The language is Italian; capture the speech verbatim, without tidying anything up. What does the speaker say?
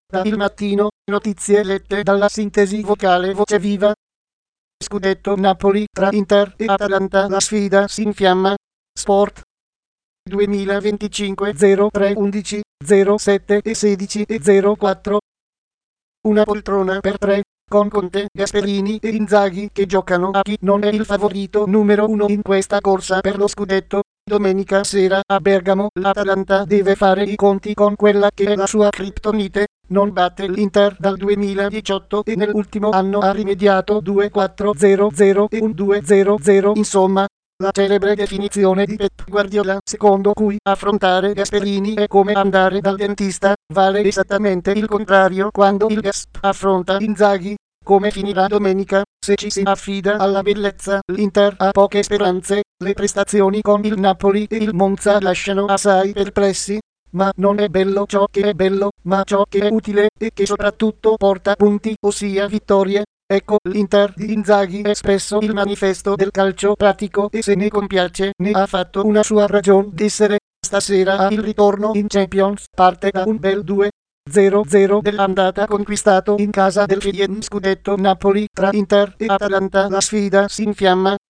Da Il Mattino, notizie lette dalla sintesi vocale Voce Viva. Scudetto Napoli tra Inter e Atalanta, la sfida si infiamma. Sport duemilaventicinque zero tre undici zero sette e sedici e zero quattro. Una poltrona per tre, con Conte, Gasperini e Inzaghi che giocano a chi non è il favorito numero uno in questa corsa per lo scudetto. Domenica sera a Bergamo l'Atalanta deve fare i conti con quella che è la sua criptonite. Non batte l'Inter dal duemiladiciotto e nell'ultimo anno ha rimediato due quattro zero zero e un due zero zero. Insomma, la celebre definizione di Pep Guardiola, secondo cui affrontare Gasperini è come andare dal dentista, vale esattamente il contrario quando il Gasp affronta Inzaghi. Come finirà domenica, se ci si affida alla bellezza, l'Inter ha poche speranze. Le prestazioni con il Napoli e il Monza lasciano assai perplessi. Ma non è bello ciò che è bello, ma ciò che è utile e che soprattutto porta punti, ossia vittorie. Ecco, l'Inter di Inzaghi è spesso il manifesto del calcio pratico e se ne compiace, ne ha fatto una sua ragion d'essere. Stasera ha il ritorno in Champions, parte da un bel due zero zero dell'andata conquistato in casa del Feyenoord. Scudetto Napoli tra Inter e Atalanta, la sfida si infiamma.